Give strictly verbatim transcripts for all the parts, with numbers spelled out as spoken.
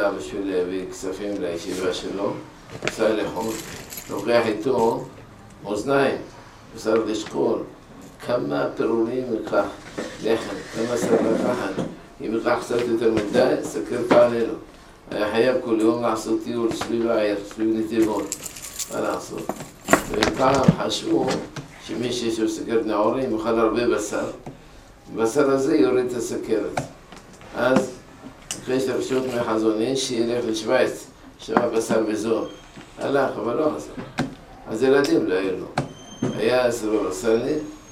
עלה בשביל להביא כספים לישיבה שלו, נסע לחו"ל, לוקח איתו מאזניים, וצריך לשקול כמה פירורים ייקח לחם, כמה צריך לקחת. אם ייקח קצת יותר מדי, סכר תעלה לו. היה חייב כל יום לעשות טיול סביב העיר, סביב נתיבות. מה לעשות? ופעם חשבו שמי שיש לו סכרת נעורים יאכל הרבה בשר, בשר הזה יוריד את הסכרת. אז אחרי שרשות מהחזון איש שילך לשוויץ, שם בשר בזול. הלך, אבל לא עשה. אז ילדים לא היו לו. היה סבבה סלי,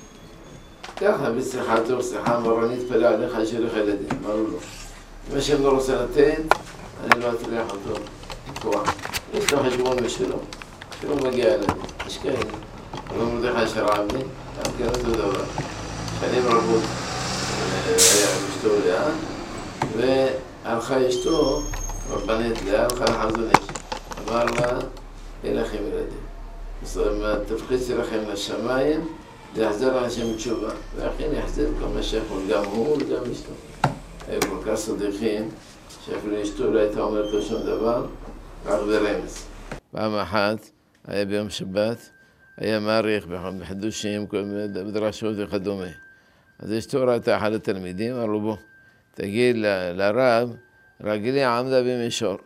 ככה בשיחתו, שיחה אמרה, אני אתפלא עליך שילך ילדים, אמרו לו. אם השם לא רוצה לתת, אני לא אטריח אותו. כוח. יש לו חשבון משלו, שלא מגיע ילדים. יש כאלה. אבל מרדכי שרעבי, גם כן אותו דבר. שנים רבות היה עם אשתו לאה, והלכה אשתו, רבנית לאה, הלכה לחזון איש. אמר לה, אין לכם ילדים. זאת אומרת, תפחיצי לכם לשמיים, להחזר לאנשים תשובה. ואכן יחזר כמה שיכול, גם הוא וגם אשתו. היו כל כך סודיחים, שאפילו אשתו לא הייתה אומרת לו שום דבר, רק ברמז. פעם אחת, היה ביום שבת, היה מעריך בחידושים, בדרשות וכדומה. אז אשתו ראתה אחד התלמידים, אמר לו בוא, תגיד לרב, רגלי עמדה במישור.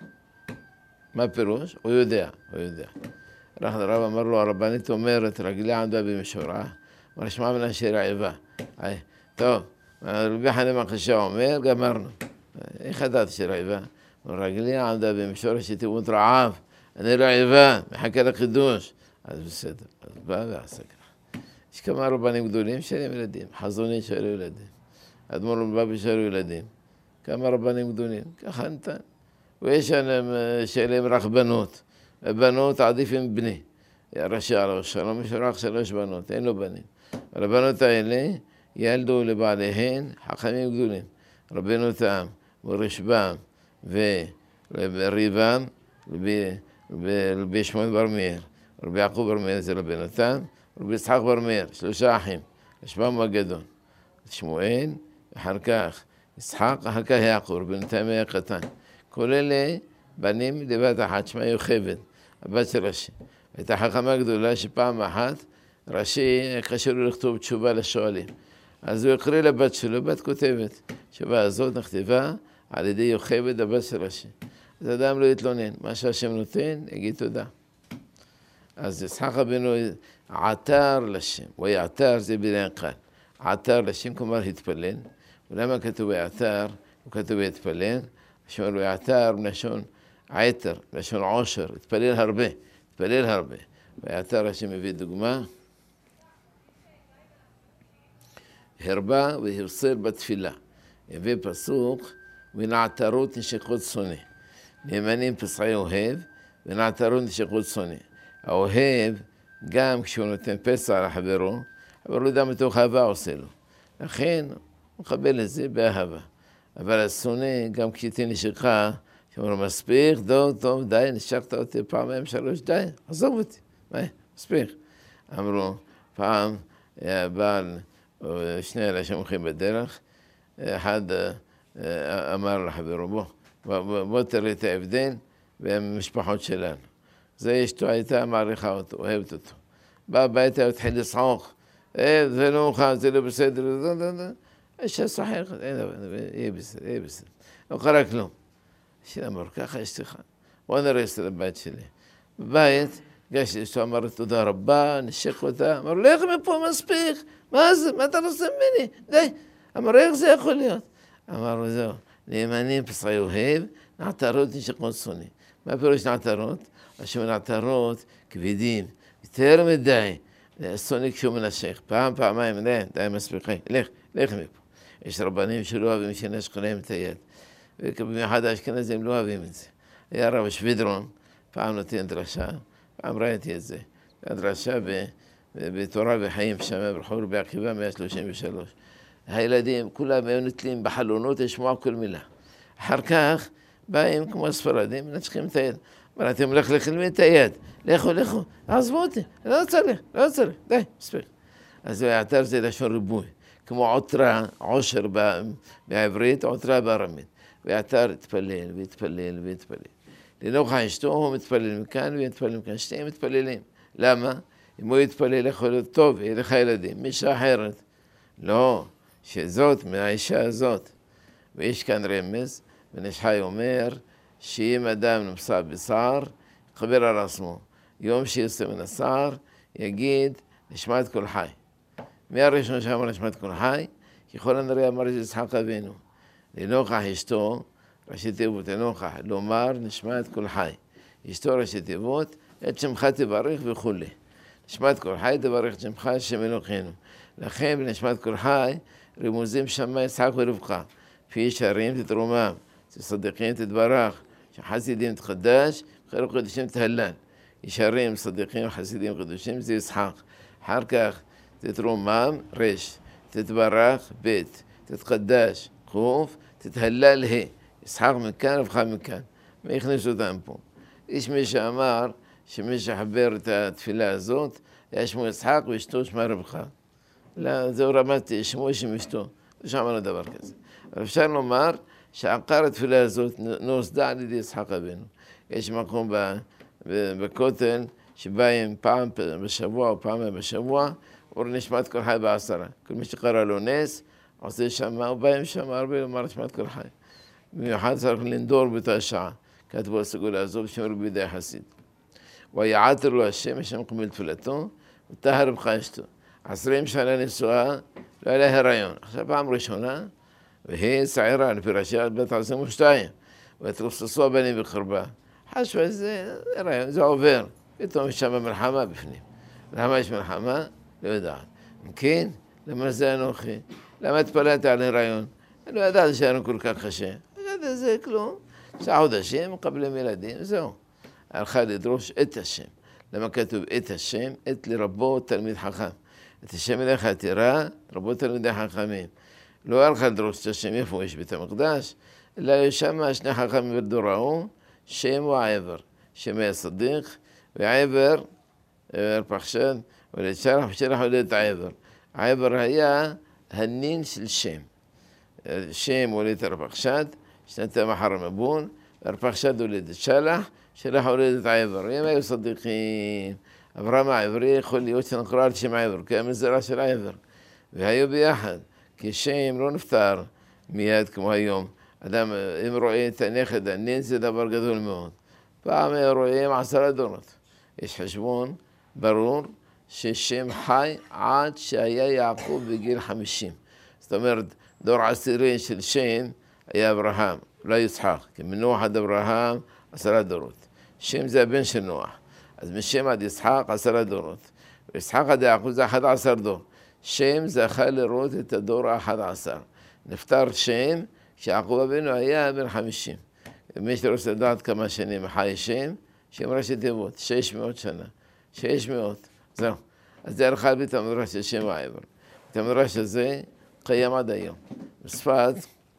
מה פירוש? הוא יודע, הוא יודע. הרב אמר לו, הרבנית אומרת, רגלי עמדה במישור. אמר, שמע מן אנשי רעבה. טוב, רבי חנין מחשה אומר, גמרנו. איך ידעת שרעבה? רגלי עמדה במישור שתמות רעב. אני רעבה, מחכה לחידוש. אז בסדר, אז בא ועשה ככה. יש כמה רבנים גדולים שאין ילדים, חזונית שאלו ילדים. אדמו"ר מבאבי שאלו ילדים. כמה רבנים גדולים, ככה נתן. ויש שאליהם רק בנות. בנות עדיף עם בני. ראשי עליו שלום, יש רק שלוש בנות, אין לו בנים. אבל הבנות האלה ילדו לבעליהן חכמים גדולים. רבנו תם, ורשבם וריבם, רבי שמעון בר מאיר. רבי יעקב בר מאיר זה רבנו תם, רבי יצחק בר מאיר, שלושה אחים. רשבם הגדול. שמואל, אחר כך יצחק, אחר כך יעקב, רבנו תם היה קטן. כל אלה בנים לבת אחת, שמה יוכבד, הבת של רש"י. הייתה חכמה גדולה שפעם אחת רש"י קשה לו לכתוב תשובה לשואלים. אז הוא הקריא לבת שלו, בת כותבת. התשובה הזאת נכתבה על ידי יוכבד, הבת של רש"י. אז אדם לא יתלונן, מה שהשם נותן, יגיד תודה. אז יצחק רבנו עתר לשם, הוא היה עתר, זה בלעין קל. עתר לשם, כלומר התפלל. ולמה כתוב עתר, הוא כתוב התפלל. שאומר לו יעתר מלשון עתר, מלשון עושר, התפלל הרבה, התפלל הרבה. ויעתר השם מביא דוגמה, הרבה והרסל בתפילה. הביא פסוק, ונעתרות נשקות שונא. נאמנים פסחי אוהב, ונעתרות נשקות שונא. האוהב, גם כשהוא נותן פסע לחברו, אבל הוא יודע מתוך אהבה עושה לו. לכן הוא מקבל את זה באהבה. אבל השונא, גם כשתהיה נשכה, שאומר לו, מספיק, טוב, טוב, די, נשקת אותי פעמיים, שלוש, די, עזוב אותי, מה, מספיק. אמרו, פעם, בעל, שני אלה שמוחים בדרך, אחד אמר לחברו, בוא, בוא, בוא תראה את ההבדל במשפחות שלנו. זה אשתו הייתה מעריכה אותו, אוהבת אותו. בא הביתה, הוא התחיל לצחוק, זה לא מוכן, זה לא בסדר, זה לא, לא, יש שחק, יהיה בסדר, יהיה בסדר. לא קרה כלום. השאלה אמר, ככה יש לך. בוא נראה את הבית שלי. בבית, גש לאשתו אמר, תודה רבה, נשק אותה. אמר, לך מפה מספיק. מה זה? מה אתה רוצה ממני? די. אמר, איך זה יכול להיות? אמר לו, זהו. נאמנים פסחי אוהב, נעתרות נשקות שונא. מה פירוש נעתרות? השם נעתרות כבדים, יותר מדי. שונא כשהוא מנשך. פעם, פעמיים, די, די מספיק. לך, לך מפה. יש רבנים שלא אוהבים שנשק להם את היד. ובמיוחד האשכנזים לא אוהבים את זה. היה רב שווידרון, פעם נותן דרשה, פעם ראיתי את זה. הדרשה בתורה וחיים שם ברחוב רבי עקיבא מאה שלושים ושלוש. הילדים כולם היו נתלים בחלונות לשמוע כל מילה. אחר כך באים כמו הספרדים מנצחים את היד. אבל אתם מלכלכים את היד. לכו, לכו, עזבו אותי, לא צריך, לא צריך, די, מספיק. אז העתר זה לשון ריבוי. כמו עותרה, עושר בעברית, עותרה בארמית. ועתר התפלל והתפלל והתפלל. לנוכח אשתו הוא מתפלל מכאן ומתפלל מכאן, שתיהם מתפללים. למה? אם הוא יתפלל יכול להיות טוב, יהיה לך ילדים, מישה אחרת. לא, שזאת מהאישה הזאת. ויש כאן רמז, ונשחי אומר, שאם אדם נמצא בשר, יחבר על עצמו. יום שיוצא מן השר, יגיד, נשמת כל חי. מהראשון שאמר נשמת כל חי, ככל הנראה אמר יצחק אבינו. לנוכח אשתו, ראשי תיבות, לנוכח, לומר נשמת כל חי. אשתו ראשי תיבות, את שמך תברך וכו'. נשמת כל חי תברך את שמך השם אלוקינו. לכן בנשמת כל חי, רמוזים שמה יצחק ורבקה. פי ישרים תתרומם, צדיקים תתברך, שחסידים תחדש, חלק קדושים תהלל. ישרים, צדיקים, חסידים, קדושים, זה יצחק. אחר כך תתרומם, רש, תתברך, בית, תתחדש, חוף, תתהלל, ה. יצחק מכאן, רבקה מכאן. מה הכניסו אותם פה? יש מי שאמר שמי שחבר את התפילה הזאת, היה שמו יצחק ואשתו שמה רבקה. לא, זהו רמתי, שמו שם אשתו. לא שמענו דבר כזה. אבל אפשר לומר שעקר התפילה הזאת נוסדה על ידי יצחק אבינו. יש מקום בכותל שבאים פעם בשבוע או פעם בשבוע, הוא נשמת כל חי בעשרה. כל מי שקרא לו נס, עושה שם, הוא בא עם שם הרבה לומר נשמת כל חי. במיוחד צריך לנדור באותה שעה, כתבו הסגולה הזו בשמר בידי חסיד. ויעתר לו השם, השם קבל תפילתו, וטהר רבקה אשתו. עשרים שנה נשואה, לא היה לה הריון. עכשיו פעם ראשונה, והיא צעירה, לפי ראשי בת עשרים ושתיים, ותרוססו הבנים בחרבה. חשבו איזה הריון, זה עובר. פתאום יש שם מלחמה בפנים. למה יש מלחמה? לא יודעת. כן, למה זה אנוכי? למה התפלאת על הריון? אני לא ידעתי שהריון כל כך קשה. לא ידעתי זה כלום. שעה חודשים, מקבלים ילדים, זהו. הלכה לדרוש את השם. למה כתוב את השם? את לרבות תלמיד חכם. את השם אליך תירא, רבות תלמידי חכמים. לא הלכה לדרוש את השם, איפה יש בית המקדש? אלא יש שם שני חכמים בדור ההוא, שם ועבר. שם היה צדיק, ועבר, פחשד, ולצ'רח ושרח הולדת עבר. עבר היה הנין של שם. שם הולדת הרפחשד, שנתיים אחר המבון, והרפחשד הולדת שלח, שלח הולדת עבר. הם היו צדיקים. אברהם העברי יכול להיות שנקרא על שם עבר, כי היה מזרע של עבר. והיו ביחד, כי שם לא נפטר מיד כמו היום. אדם, אם רואה את הנכד, הנין זה דבר גדול מאוד. פעם רואים עשרה דורות. יש חשבון ברור ששם חי עד שהיה יעקב בגיל חמישים. זאת אומרת, דור עשירי של שם היה אברהם, לא יצחק. כי מנוח עד אברהם עשרה דורות. שם זה הבן של נוח. אז משם עד יצחק עשרה דורות. ויצחק עד יעקב זה אחד עשר דור. שם זכה לראות את הדור האחד עשר. נפטר שם שיעקב אבינו היה בן חמישים. מי שרוצה לדעת כמה שנים חי שם, שם ראשי תיבות, שש מאות שנה. שש מאות, זהו. אז זה הלכה בית המדרש של שם העבר. בית המדרש הזה קיים עד היום. בצפת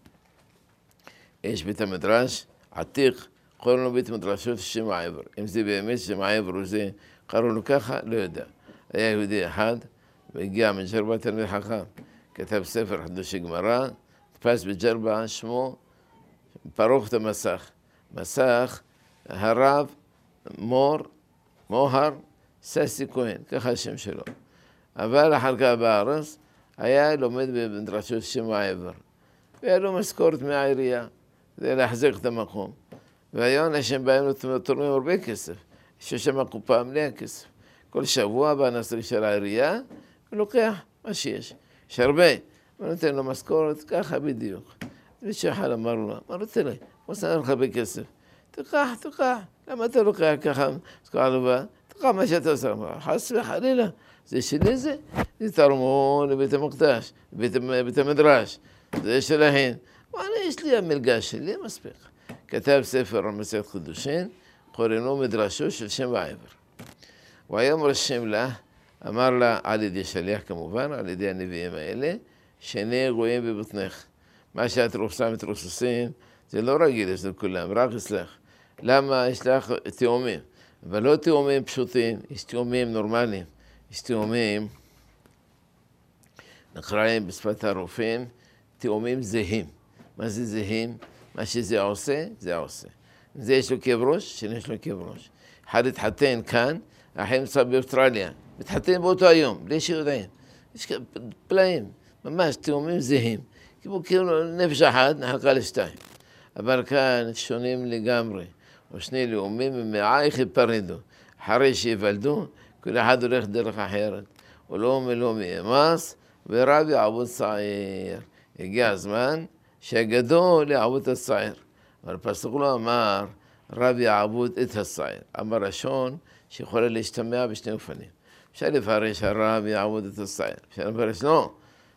יש בית המדרש עתיק, קוראים לו בית מדרשות שם העבר. אם זה באמת שם העבר או זה, קראו לו ככה, לא יודע. היה יהודי אחד, והגיע מג'רבה תלמיד חכם. כתב ספר חידושי גמרא, תפס בג'רבה שמו פרוכת המסך. מסך, הרב, מור, מוהר, ססי כהן, ככה השם שלו. אבל אחר כך בארץ, היה לומד במדרשות שם העבר. והיה לו משכורת מהעירייה, כדי להחזיק את המקום. והיום אנשים באים לתורמים הרבה כסף. יש שם קופה מלאה כסף. כל שבוע בא נשרי של העירייה, ולוקח מה שיש. יש הרבה. ונותן לו משכורת, ככה בדיוק. מישהו אחד אמר לו, מה רוצה לי? הוא עושה לך הרבה כסף. תקח, תקח. למה אתה לוקח ככה? תקח לבא. תקח מה שאתה עושה. חס וחלילה. זה שלי זה? זה תרמו לבית המקדש, לבית המדרש. זה שלהן. ואני, יש לי המלגה שלי, מספיק. כתב ספר על מסכת חידושין, קוראים מדרשו של שם העבר. והיום רשם לה, אמר לה על ידי שליח כמובן, על ידי הנביאים האלה, שני גויים בבטנך. מה שאת רוצה מתרוססים, זה לא רגיל, זה כולם, רק אצלך. למה? יש לך תאומים, אבל לא תאומים פשוטים, יש תאומים נורמליים. יש תאומים, נקראים בשפת הרופאים, תאומים זהים. מה זה זהים? מה שזה עושה, זה עושה. זה יש לו כאב ראש, שני יש לו כאב ראש. אחד התחתן כאן, האחר נמצא באוסטרליה. מתחתן באותו היום, בלי שיודעים. יש פלאים, ממש תאומים זהים. כמו כאילו נפש אחת נחלקה לשתיים. אבל כאן שונים לגמרי. או שני לאומים ומעייך יפרדו. אחרי שיוולדו, כל אחד הולך דרך אחרת. ולא מלא מאמס, ורב יעבוד צעיר. הגיע הזמן שהגדול יעבוד את הצעיר. אבל פסוק לא אמר, רב יעבוד את הצעיר. אמר ראשון שיכולה להשתמע בשני אופנים. אפשר לפרש הרב יעבוד את הצעיר. אפשר לפרש לא.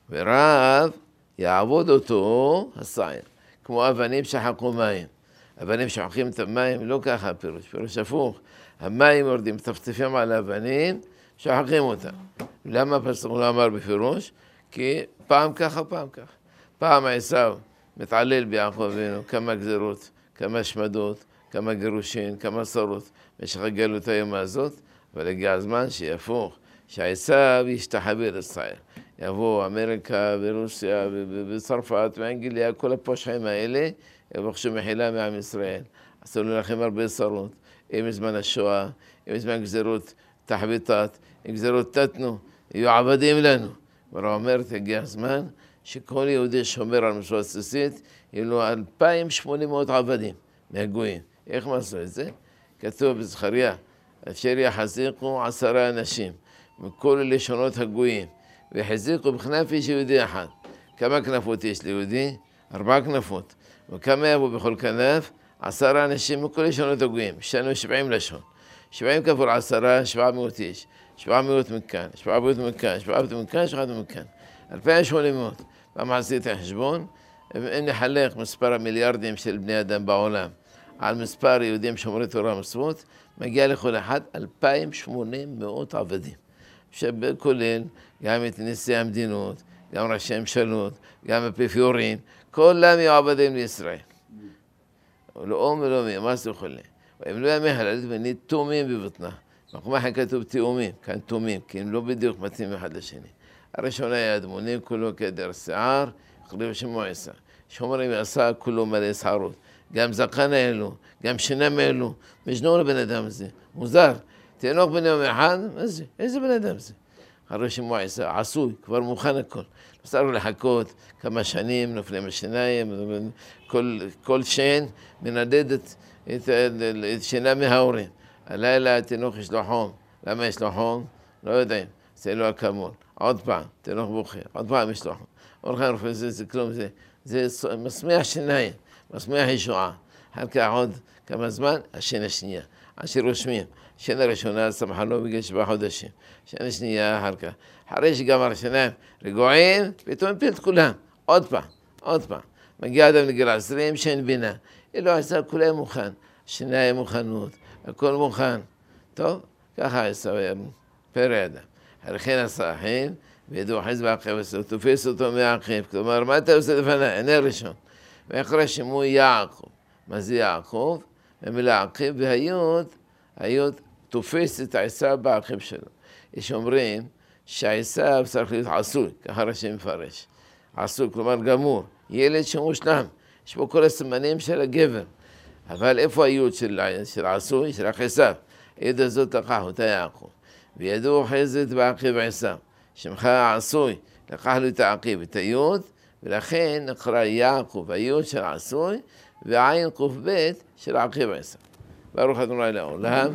ורב יעבוד אותו הצעיר. כמו אבנים שחקו מים. אבנים שוחקים את המים, לא ככה הפירוש, פירוש הפוך. המים יורדים, מטפטפים על האבנים, שוחקים אותם. למה הפסוק לא אמר בפירוש? כי פעם ככה, פעם ככה. פעם עשיו מתעלל ביעקב אבינו, כמה גזרות, כמה שמדות, כמה גירושין, כמה שרות, במשך הגלות היום הזאת, אבל הגיע הזמן שיהפוך, שעשיו ישתחווה לצעיר. יבואו אמריקה ורוסיה וצרפת ואנגליה, כל הפושעים האלה, יבקשו מחילה מעם ישראל. עשו לכם הרבה צרות, אם זמן השואה, אם זמן גזרות תחביטת, אם גזרות תתנו, יהיו עבדים לנו. והוא אומר, הגיע הזמן שכל יהודי שומר על מצוות בסיסית, יהיו לו אלפיים ושמונה מאות עבדים מהגויים. איך הם עשו את זה? כתוב בזכריה, אשר יחזיקו עשרה אנשים מכל לשונות הגויים, ויחזיקו בכנף איש יהודי אחד. כמה כנפות יש ליהודי? ארבע כנפות. וכמה יבוא בכל כנף? עשרה אנשים מכל לשונות הגויים. יש לנו שבעים לשון. שבעים כפול עשרה, שבעה מאות איש. שבעה מאות מכאן, שבעה מאות מכאן, שבעה מאות מכאן, שבעה מאות מכאן. אלפיים ושמונה מאות. פעם עשיתי חשבון, אם נחלק מספר המיליארדים של בני אדם בעולם על מספר יהודים שומרי תורה ומצוות, מגיע לכל אחד אלפיים ושמונה מאות עבדים. שבכולל גם את נשיאי המדינות, גם ראשי ממשלות, גם האפיפיורים, כולם יהיו עבדים לישראל. ולאום ולא מאמס וכו'. והם לא ימי הללת ונתומים בבטנה. במקום כתוב תאומים, כאן תאומים, כי הם לא בדיוק מתאים אחד לשני. הראשון היה אדמונים, כולו כדר שיער, חליב שמו עשה. שאומרים עשה כולו מלא שערות. גם זקן האלו, גם שינם האלו. משנו לבן אדם הזה. מוזר. תינוק בן יום אחד, מה זה? איזה בן אדם זה? אחרי שמו עשה, עשוי, כבר מוכן הכל. צריך לחכות כמה שנים, נופלים השיניים, כל, כל שן מנדדת את, את שינה מההורים. הלילה התינוק יש לו חום. למה יש לו חום? לא יודעים. זה לא אקמול. עוד פעם, תינוק בוכה. עוד פעם יש לו חום. אורך הרופא זה, זה כלום, זה, זה מסמיח שיניים, מסמיח ישועה. אחר כך עוד כמה זמן, השן השנייה. עד שרושמים. השן הראשונה סמכה לו בגלל שבעה חודשים. השן השנייה אחר כך. אחרי שגמר השיניים רגועים, פתאום הפיל את כולם. עוד פעם, עוד פעם. מגיע אדם לגיל עשרים, שאין בינה. אלו עשה כולם מוכן. שיניים מוכנות. הכל מוכן. טוב, ככה עשה פרא אדם. הלכן עשה אחים, וידעו חז בעקב עשו, תופס אותו מהעקב. כלומר, מה אתה עושה לפני? עיני ראשון. ואחרי שמו יעקב. מה זה יעקב? במילה עקב, והיות, היות תופס את העשיו בעקב שלו. יש אומרים שהעשיו צריך להיות עשוי, ככה ראשי מפרש. עשוי, כלומר גמור. ילד שמושלם. יש בו כל הסימנים של הגבר. אבל איפה היוד של, של עשוי? של עשיו. היוד הזאת לקח אותה יעקב. וידעו חזת בעקב עשיו. שמך עשוי, לקח לו את העקב, את היוד, ולכן נקרא יעקב, היוד של עשוי, ועין קוף בית של עקב עשיו. ברוך ה' לעולם.